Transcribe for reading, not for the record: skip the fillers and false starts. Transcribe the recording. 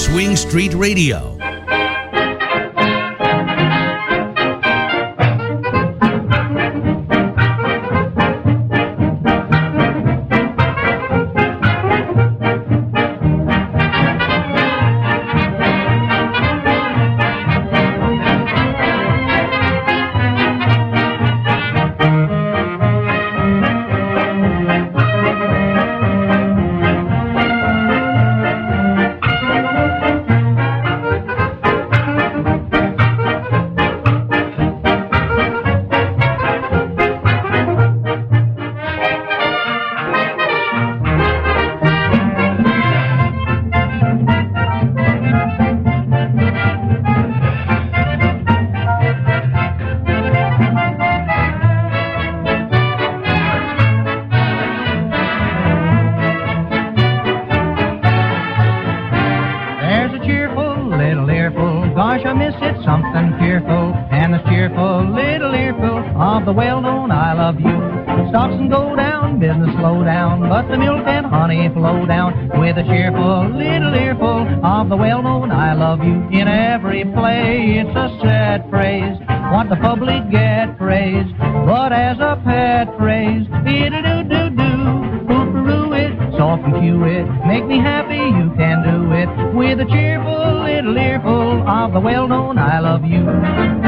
Swing Street Radio. Flow down with a cheerful little earful of the well-known I love you. In every play it's a sad phrase, want the public get praise, but as a pet phrase, it-a-do-do-do, poo-peroo it, soft and cue it, make me happy, you can do it, with a cheerful little earful of the well-known I love you.